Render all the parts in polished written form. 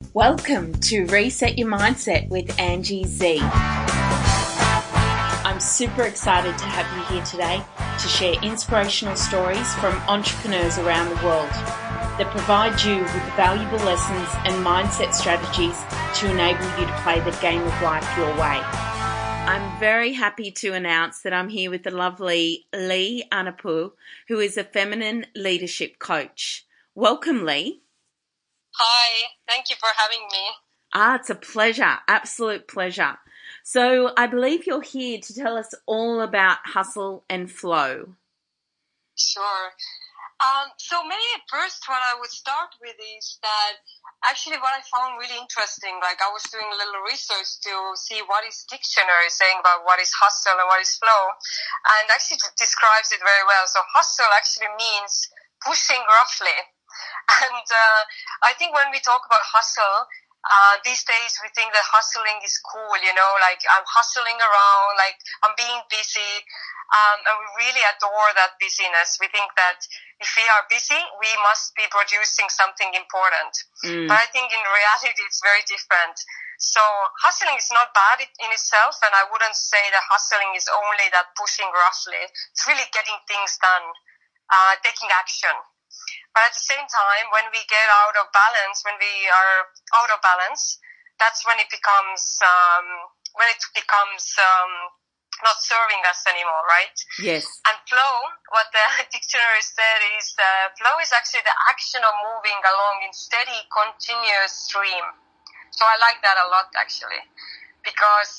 Welcome to Reset Your Mindset with Angie Z. I'm super excited to have you here today to share inspirational stories from entrepreneurs around the world that provide you with valuable lessons and mindset strategies to enable you to play the game of life your way. I'm very happy to announce that I'm here with the lovely Lee Anapu, who is a feminine leadership coach. Welcome, Lee. Hi, thank you for having me. It's a pleasure, absolute pleasure. So I believe you're here to tell us all about hustle and flow. Sure. So maybe first what I would start with is that actually what I found really interesting, like I was doing a little research to see what is dictionary saying about what is hustle and what is flow, and actually describes it very well. So hustle actually means pushing roughly. And I think when we talk about hustle, these days we think that hustling is cool, like I'm hustling around, like I'm being busy, and we really adore that busyness. We think that if we are busy, we must be producing something important. But I think in reality it's very different. So hustling is not bad in itself, and I wouldn't say that hustling is only that pushing roughly. It's really getting things done, taking action. But at the same time, when we get out of balance, that's when it becomes not serving us anymore, right? Yes. And flow, what the dictionary said is flow is actually the action of moving along in steady, continuous stream. So I like that a lot, actually, because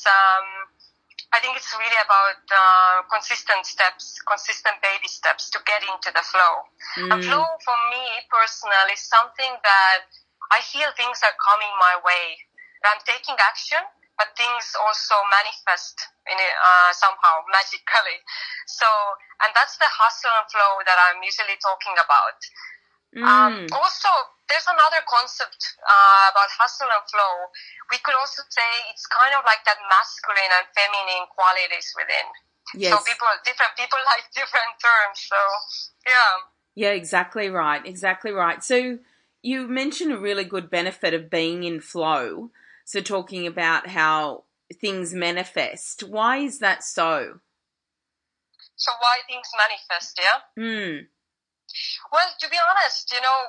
I think it's really about consistent baby steps to get into the flow. And flow for me personally is something that I feel things are coming my way. I'm taking action, but things also manifest in it, somehow magically. So, and that's the hustle and flow that I'm usually talking about. Also, there's another concept about hustle and flow. We could also say it's kind of like that masculine and feminine qualities within. Yes. So different people like different terms. So, yeah. Yeah, exactly right. Exactly right. So you mentioned a really good benefit of being in flow. So talking about how things manifest. Why is that so? So why things manifest, yeah? Well, to be honest,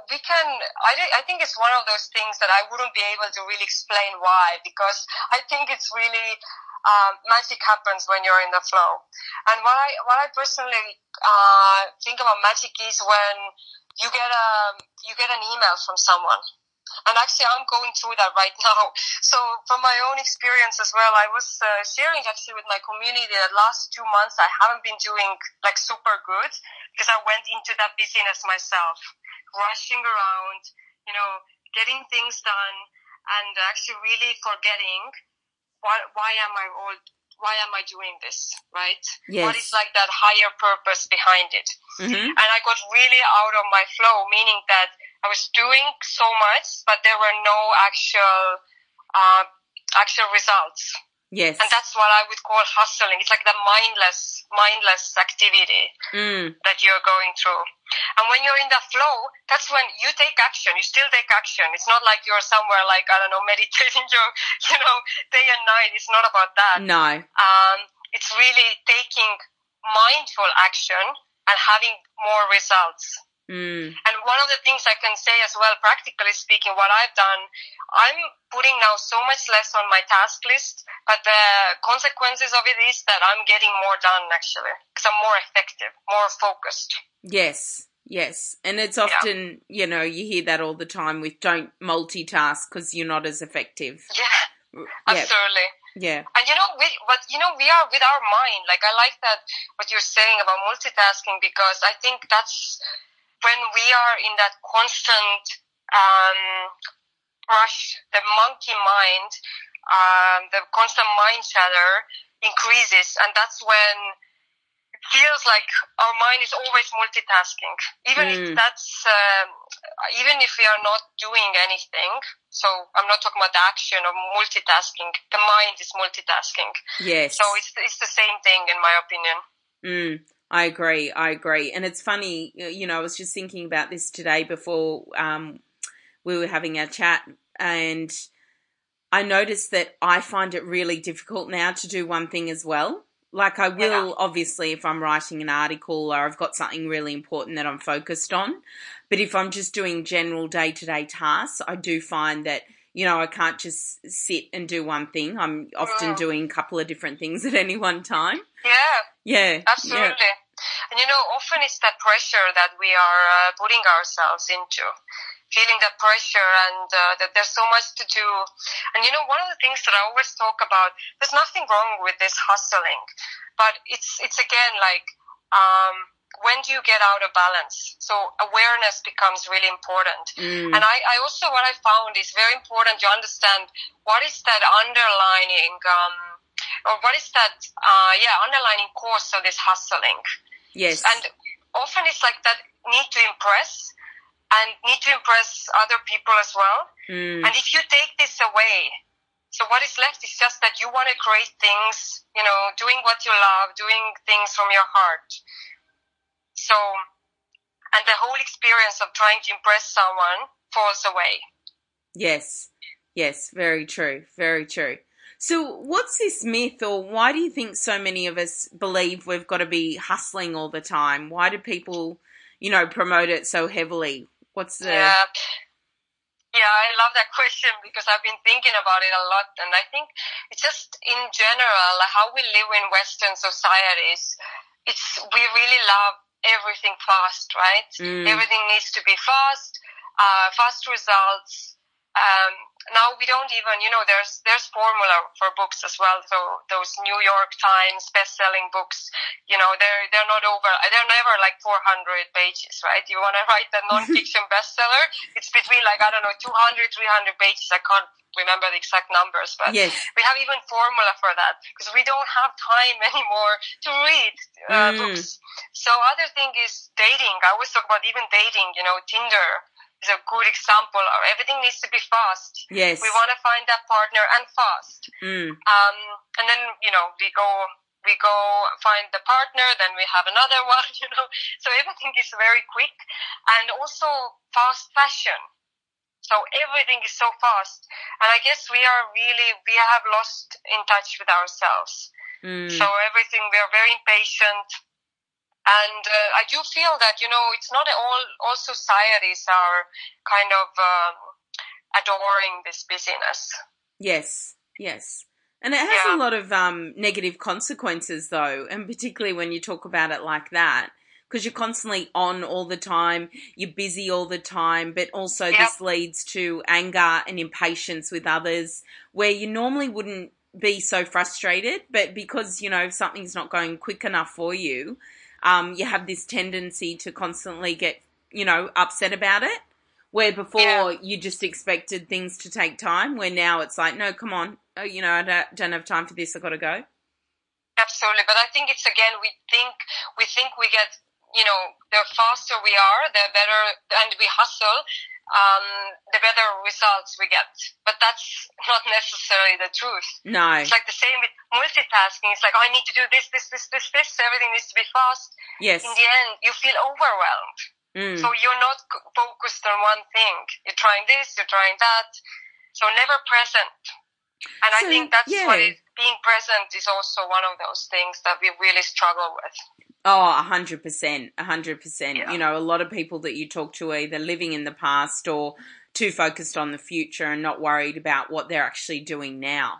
I think it's one of those things that I wouldn't be able to really explain why, because I think it's really magic happens when you're in the flow. And what I personally think about magic is when you get an email from someone. And actually, I'm going through that right now. So from my own experience as well, I was sharing actually with my community that last 2 months I haven't been doing like super good because I went into that busyness myself, rushing around, getting things done, and actually really forgetting why am I doing this, right? Yes. What is like that higher purpose behind it? Mm-hmm. And I got really out of my flow, meaning that I was doing so much, but there were no actual results. Yes. And that's what I would call hustling. It's like the mindless activity that you're going through. And when you're in the flow, that's when you take action. You still take action. It's not like you're somewhere like, I don't know, meditating day and night. It's not about that. No. It's really taking mindful action and having more results. And one of the things I can say as well, practically speaking, what I've done, I'm putting now so much less on my task list, but the consequences of it is that I'm getting more done actually, because I'm more effective, more focused. Yes. And it's often, you hear that all the time with don't multitask because you're not as effective. Yeah, absolutely. Yeah. And we are with our mind. Like I like that what you're saying about multitasking, because I think that's when we are in that constant rush, the monkey mind, the constant mind chatter increases, and that's when it feels like our mind is always multitasking. Even if we are not doing anything. So I'm not talking about the action of multitasking. The mind is multitasking. Yes. So it's the same thing in my opinion. I agree. And it's funny, I was just thinking about this today before we were having our chat, and I noticed that I find it really difficult now to do one thing as well. Like I will, obviously, if I'm writing an article or I've got something really important that I'm focused on. But if I'm just doing general day-to-day tasks, I do find that, you know, I can't just sit and do one thing. I'm often doing a couple of different things at any one time. Yeah. Absolutely. Yeah. And, you know, often it's that pressure that we are putting ourselves into. Feeling that pressure and that there's so much to do. And, you know, one of the things that I always talk about, there's nothing wrong with this hustling, but it's again like, when do you get out of balance? So awareness becomes really important. And I also, what I found is very important to understand what is that underlining, or what is that, underlining cause of this hustling. Yes. And often it's like that need to impress, and need to impress other people as well. And if you take this away, so what is left is just that you want to create things, you know, doing what you love, doing things from your heart. So, and the whole experience of trying to impress someone falls away. Yes, very true, very true. So what's this myth, or why do you think so many of us believe we've got to be hustling all the time? Why do people, you know, promote it so heavily? What's the... Yeah, I love that question because I've been thinking about it a lot. And I think it's just in general, how we live in Western societies, we really love everything fast, right? Everything needs to be fast, fast results. Now we don't even, you know, there's formula for books as well. So those New York Times best-selling books, you know, they're never like 400 pages, right? You want to write a non-fiction bestseller, it's between like, I don't know, 200, 300 pages. I can't remember the exact numbers, but yes. We have even formula for that because we don't have time anymore to read books. So other thing is dating. I always talk about even dating, you know, Tinder is a good example. Everything needs to be fast. Yes. We want to find that partner and fast. And then, you know, we go find the partner, then we have another one, you know. So everything is very quick, and also fast fashion. So everything is so fast. And I guess we have lost in touch with ourselves. So everything, we are very impatient. And I do feel that, you know, it's not all societies are kind of adoring this busyness. Yes. And it has a lot of negative consequences, though, and particularly when you talk about it like that, because you're constantly on all the time, you're busy all the time, but also this leads to anger and impatience with others, where you normally wouldn't be so frustrated, but because, you know, something's not going quick enough for you, you have this tendency to constantly get, you know, upset about it, where before you just expected things to take time, where now it's like, no, come on, you know, I don't have time for this, I've got to go. Absolutely. But I think it's, again, we think we get, you know, the faster we are, the better, and we hustle, the better results we get. But that's not necessarily the truth. No. It's like the same with multitasking. It's like, oh, I need to do this. Everything needs to be fast. Yes. In the end, you feel overwhelmed. So you're not focused on one thing. You're trying this, you're trying that. So never present. And I think that's what being present is also one of those things that we really struggle with. Oh, 100%. Yeah. You know, a lot of people that you talk to are either living in the past or too focused on the future and not worried about what they're actually doing now.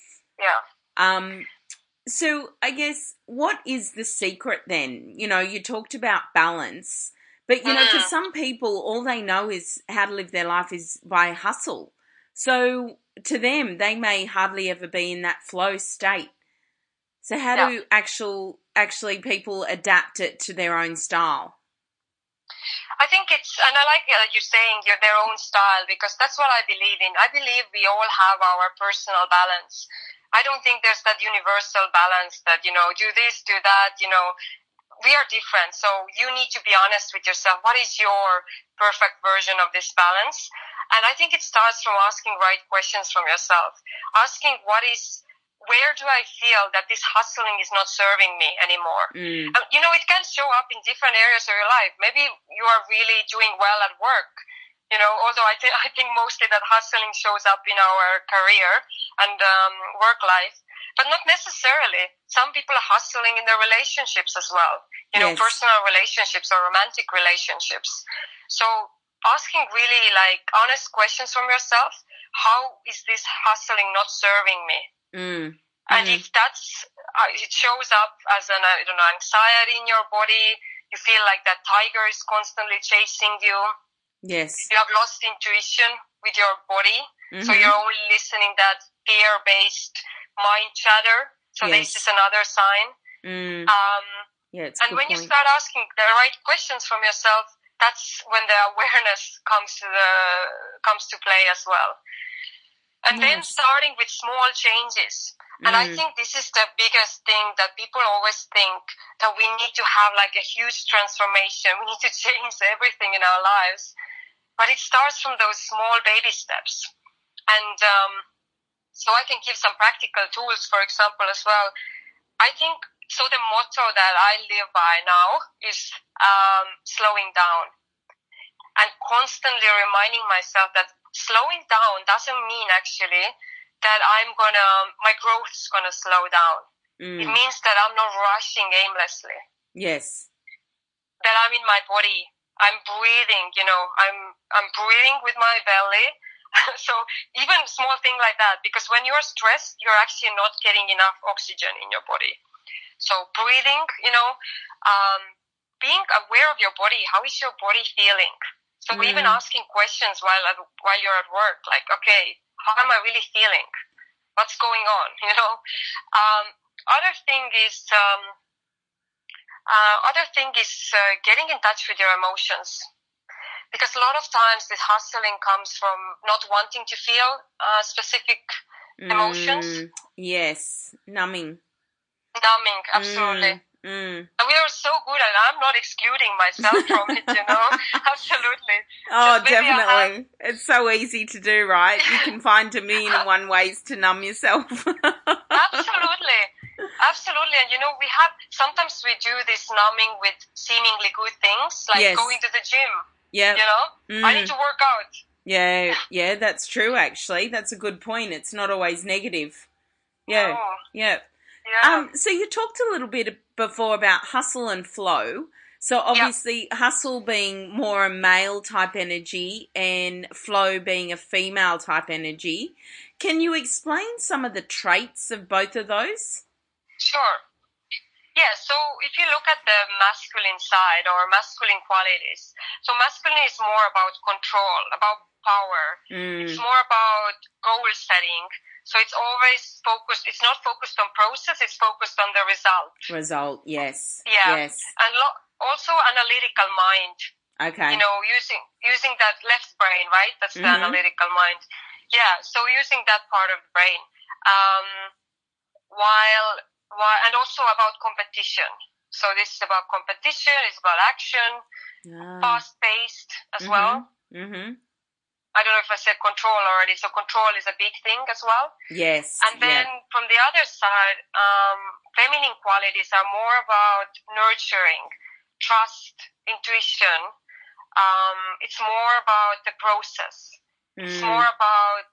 Yeah. So I guess, what is the secret then? You know, you talked about balance, but, you know, for some people, all they know is how to live their life is by hustle. So to them, they may hardly ever be in that flow state. So how do actually people adapt it to their own style? I think and I like you saying their own style, because that's what I believe in. I believe we all have our personal balance. I don't think there's that universal balance that, you know, do this, do that, you know. We are different, so you need to be honest with yourself. What is your perfect version of this balance? And I think it starts from asking right questions from yourself. Asking where do I feel that this hustling is not serving me anymore? You know, it can show up in different areas of your life. Maybe you are really doing well at work. Although I think mostly that hustling shows up in our career and work life, but not necessarily. Some people are hustling in their relationships as well, Yes. personal relationships or romantic relationships. So asking really like honest questions from yourself, how is this hustling not serving me? And if that's, it shows up as an, anxiety in your body, you feel like that tiger is constantly chasing you. Yes. You have lost intuition with your body. So you're only listening that fear-based mind chatter. So Yes. this is another sign. Yeah, it's a and good when you point. start asking the right questions from yourself, that's when the awareness comes to play as well. And then starting with small changes. And I think this is the biggest thing that people always think, that we need to have like a huge transformation. We need to change everything in our lives. But it starts from those small baby steps. And so I can give some practical tools, for example, as well. I think, so the motto that I live by now is slowing down. And constantly reminding myself that slowing down doesn't mean actually that my growth is gonna slow down. It means that I'm not rushing aimlessly. Yes. That I'm in my body. I'm breathing, I'm breathing with my belly. So even a small thing like that, because when you're stressed, you're actually not getting enough oxygen in your body. So breathing, being aware of your body. How is your body feeling? So even asking questions while you're at work, like, okay, how am I really feeling? What's going on? Other thing is getting in touch with your emotions, because a lot of times this hustling comes from not wanting to feel specific emotions. Yes, numbing, absolutely. And we are so good, and I'm not excluding myself from it, Absolutely. Oh, definitely. It's so easy to do, right? You can find a million and one ways to numb yourself. Absolutely. And sometimes we do this numbing with seemingly good things, like going to the gym. Yeah. I need to work out. Yeah, that's true, actually. That's a good point. It's not always negative. Yeah. No. Yeah. Yeah. So you talked a little bit before about hustle and flow. So obviously hustle being more a male type energy and flow being a female type energy. Can you explain some of the traits of both of those? Sure. Yeah, so if you look at the masculine side or masculine qualities, so masculine is more about control, about power. It's more about goal setting. So it's always focused, it's not focused on process, it's focused on the result. Result, yes. Yeah. Yes. And also analytical mind. Okay. Using that left brain, right? That's the analytical mind. Yeah, so using that part of the brain. And also about competition. So this is about competition, it's about action, fast-paced as well. I don't know if I said control already. So control is a big thing as well. Yes. And then from the other side, feminine qualities are more about nurturing, trust, intuition. It's more about the process. It's more about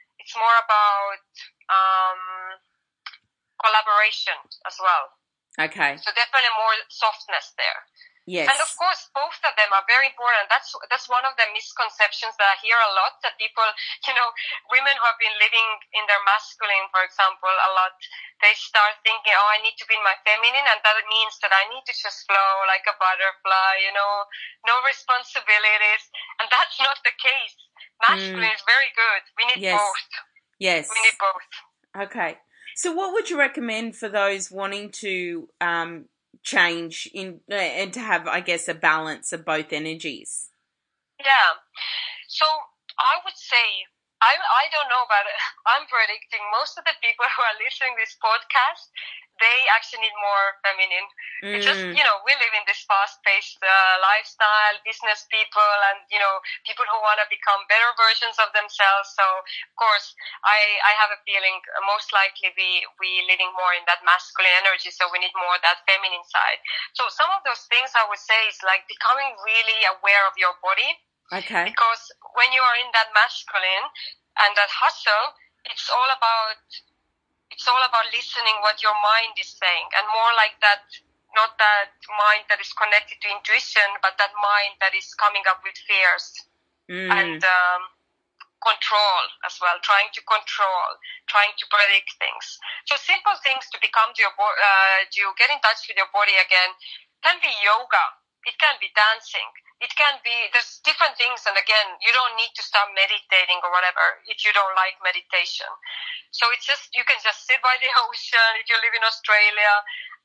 collaboration as well. Okay. So definitely more softness there. Yes. And of course, both of them are very important. That's one of the misconceptions that I hear a lot, that people, women who have been living in their masculine, for example, a lot, they start thinking, oh, I need to be in my feminine, and that means that I need to just flow like a butterfly, no responsibilities. And that's not the case. Masculine is very good. We need both. Yes. We need both. Okay. So what would you recommend for those wanting to change and to have, I guess, a balance of both energies? Yeah. So I would say, I don't know, but I'm predicting most of the people who are listening to this podcast, they actually need more feminine. It's just, we live in this fast-paced lifestyle, business people, and, people who want to become better versions of themselves. So, of course, I have a feeling most likely we living more in that masculine energy, so we need more of that feminine side. So some of those things I would say is like becoming really aware of your body. Okay. Because when you are in that masculine and that hustle, it's all about listening what your mind is saying, and more like that, not that mind that is connected to intuition, but that mind that is coming up with fears and control as well, trying to predict things. So simple things to become to get in touch with your body again can be yoga, it can be dancing, it can be, there's different things, and again, you don't need to start meditating or whatever if you don't like meditation. So it's just, you can just sit by the ocean if you live in Australia,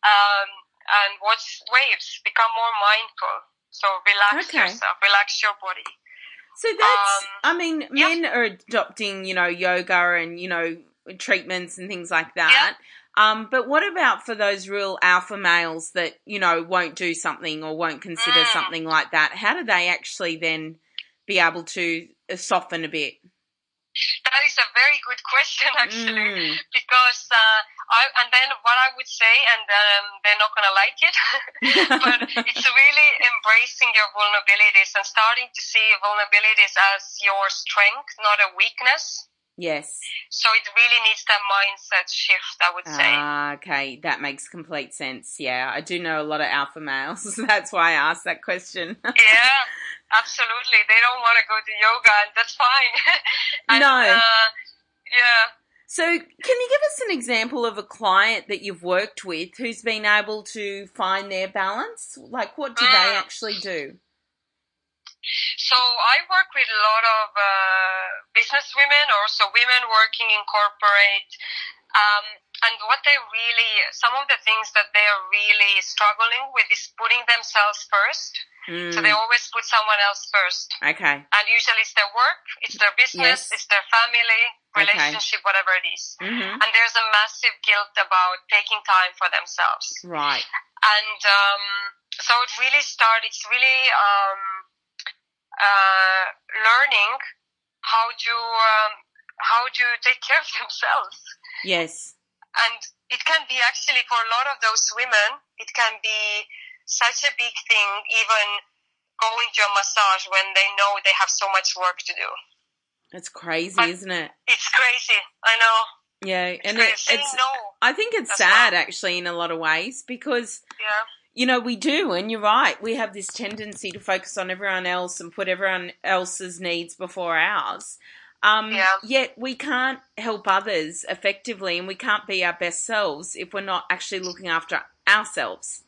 and watch waves, become more mindful. So relax yourself, relax your body. So that's, men are adopting, yoga and, treatments and things like that. Yeah. But what about for those real alpha males that, won't do something or won't consider something like that? How do they actually then be able to soften a bit? That is a very good question, actually, because and then what I would say, and they're not going to like it, but it's really embracing your vulnerabilities and starting to see vulnerabilities as your strength, not a weakness. Yes. So it really needs that mindset shift, I would say. Okay, that makes complete sense. Yeah, I do know a lot of alpha males. That's why I asked that question. Yeah, absolutely. They don't want to go to yoga, and that's fine. And, no. Yeah. So can you give us an example of a client that you've worked with who's been able to find their balance? Like, what do they actually do? So I work with a lot of business women, also women working in corporate, and what they really, some of the things that they are really struggling with is putting themselves first. So they always put someone else first. Okay. And usually it's their work, it's their business, it's their family, relationship, whatever it is. And there's a massive guilt about taking time for themselves. Right. And so it really started, it's really learning how to take care of themselves. Yes. And it can be actually, for a lot of those women, it can be such a big thing, even going to a massage when they know they have so much work to do. It's crazy, isn't it? It's crazy, I know. Yeah, and it's no. I think it's sad actually in a lot of ways, because we do, and you're right, we have this tendency to focus on everyone else and put everyone else's needs before ours. Yet we can't help others effectively, and we can't be our best selves if we're not actually looking after ourselves.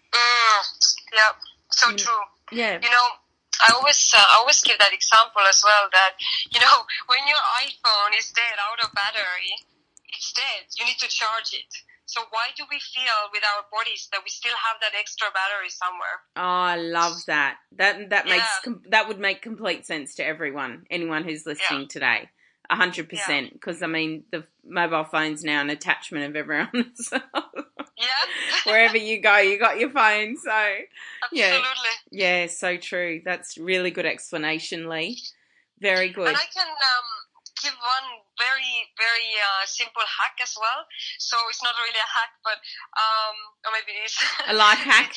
Yeah, so true. Yeah. I always give that example as well, that, when your iPhone is dead, out of battery, it's dead. You need to charge it. So why do we feel with our bodies that we still have that extra battery somewhere? Oh, I love that. That would make complete sense to anyone who's listening today. 100%. Because, the mobile phone's now an attachment of everyone. So. Wherever you go, you got your phone. So, absolutely. Yeah, so true. That's really good explanation, Lee. Very good. And I can give one very, very simple hack as well. So it's not really a hack, but or maybe it is. A life hack?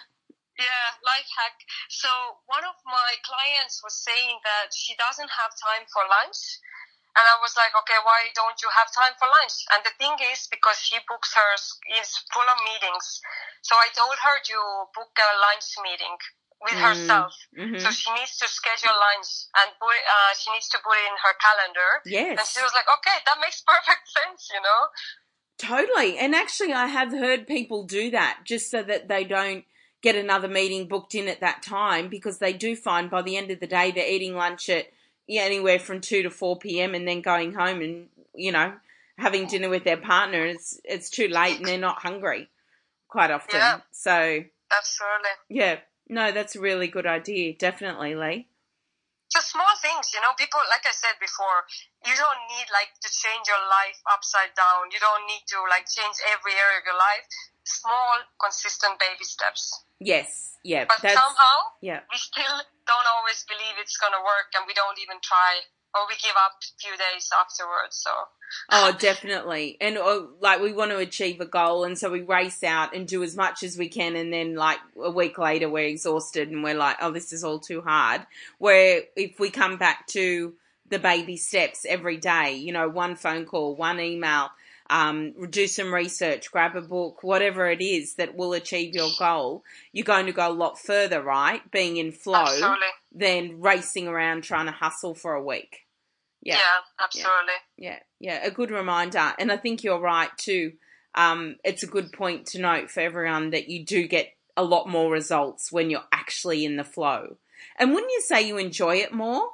Life hack. So one of my clients was saying that she doesn't have time for lunch. And I was like, okay, why don't you have time for lunch? And the thing is, because she books is full of meetings. So I told her to book a lunch meeting with herself. So she needs to schedule lunch, and she needs to put it in her calendar. Yes. And she was like, okay, that makes perfect sense, Totally. And actually, I have heard people do that just so that they don't get another meeting booked in at that time, because they do find by the end of the day they're eating lunch at anywhere from 2 to 4 p.m. and then going home and, having dinner with their partner. It's too late and they're not hungry quite often. Yeah. So, absolutely. Yeah. No, that's a really good idea. Definitely, Lee. So small things, people, like I said before, you don't need to change your life upside down. You don't need to change every area of your life. Small, consistent baby steps. Yes. Yeah. But somehow, we still don't always believe it's going to work, and we don't even try or we give up a few days afterwards. So. Oh, definitely. And like we want to achieve a goal, and so we race out and do as much as we can, and then like a week later we're exhausted and we're like, oh, this is all too hard. Where if we come back to the baby steps every day, you know, one phone call, one email, do some research, grab a book, whatever it is that will achieve your goal, you're going to go a lot further, right? Being in flow. Absolutely. Than racing around trying to hustle for a week. Yeah, absolutely. Yeah, a good reminder. And I think you're right too. It's a good point to note for everyone that you do get a lot more results when you're actually in the flow. And wouldn't you say you enjoy it more?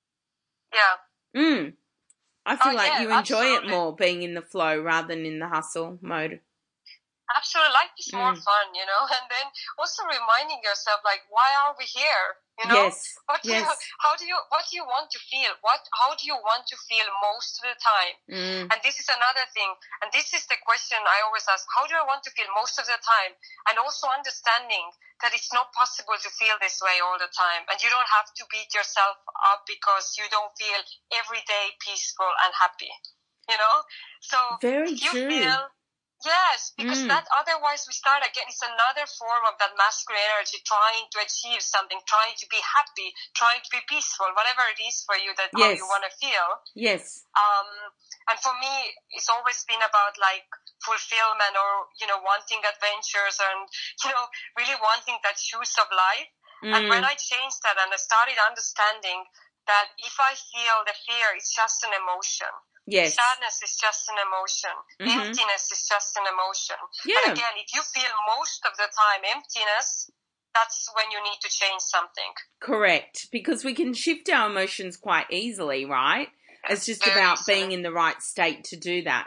Yeah. I feel like you enjoy it more being in the flow rather than in the hustle mode. Absolutely. Life is more fun, you know, and then also reminding yourself, like, why are we here? You know, yes. What do you want to feel? How do you want to feel most of the time? And this is another thing. And this is the question I always ask. How do I want to feel most of the time? And also understanding that it's not possible to feel this way all the time. And you don't have to beat yourself up because you don't feel every day peaceful and happy, you know? So very true. Yes, because that otherwise we start again. It's another form of that masculine energy, trying to achieve something, trying to be happy, trying to be peaceful, whatever it is for you that how you want to feel. Yes. And for me, it's always been about like fulfillment or, you know, wanting adventures and, you know, really wanting that juice of life. And when I changed that and I started understanding that if I feel the fear, it's just an emotion. Yes. Sadness is just an emotion. Emptiness is just an emotion. Yeah. And again, if you feel most of the time emptiness, that's when you need to change something. Correct. Because we can shift our emotions quite easily, right? It's just about being in the right state to do that.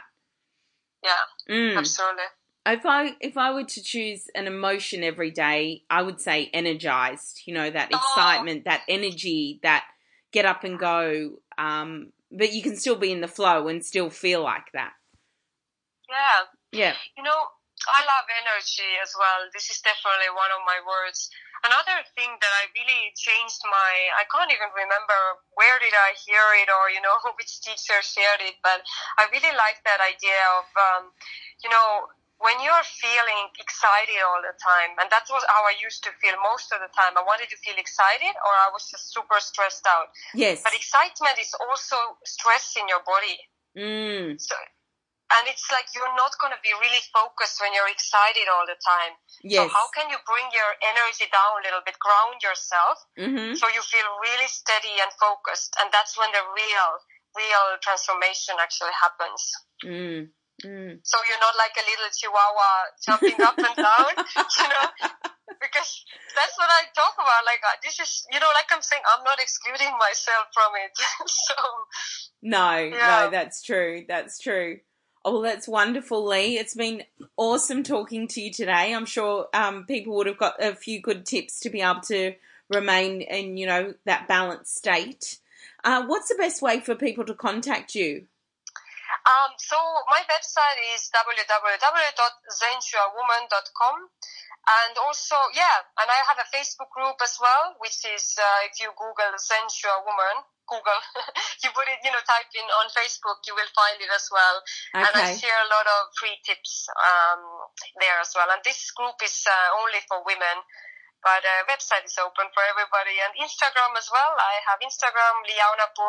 Yeah, absolutely. If I were to choose an emotion every day, I would say energized. You know, that excitement, that energy, that get up and go. But you can still be in the flow and still feel like that. Yeah. You know, I love energy as well. This is definitely one of my words. Another thing that I really changed I can't even remember where did I hear it or, you know, which teacher shared it, but I really like that idea of, you know, when you're feeling excited all the time, and that was how I used to feel most of the time. I wanted to feel excited or I was just super stressed out. Yes. But excitement is also stress in your body. So, and it's like you're not going to be really focused when you're excited all the time. Yes. So how can you bring your energy down a little bit, ground yourself, so you feel really steady and focused? And that's when the real transformation actually happens. So you're not like a little chihuahua jumping up and down, you know, because that's what I talk about. Like, this is, you know, like I'm saying, I'm not excluding myself from it. So. No, that's true. That's true. Oh, well, that's wonderful, Lee. It's been awesome talking to you today. I'm sure people would have got a few good tips to be able to remain in, you know, that balanced state. What's the best way for people to contact you? So my website is www.zenshuawoman.com. And also, and I have a Facebook group as well, which is, if you Google Zenshua Woman, you put it, you know, type in on Facebook, you will find it as well. Okay. And I share a lot of free tips, there as well. And this group is, only for women. But website is open for everybody. And Instagram as well. I have Instagram, Liaunapu,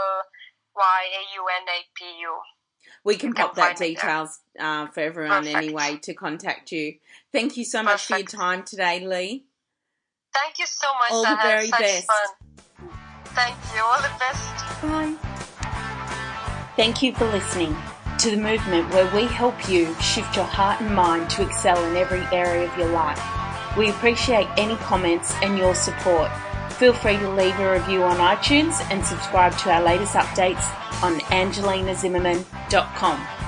Lyaunapu. We can pop that details for everyone anyway to contact you. Thank you so much for your time today, Lee. Thank you so much. All the very best. Fun. Thank you. All the best. Bye. Thank you for listening to The Movement, where we help you shift your heart and mind to excel in every area of your life. We appreciate any comments and your support. Feel free to leave a review on iTunes and subscribe to our latest updates on angelinazimmerman.com.